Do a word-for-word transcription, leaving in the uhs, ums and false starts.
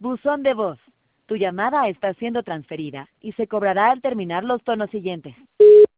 Buzón de voz. Tu llamada está siendo transferida y se cobrará al terminar los tonos siguientes.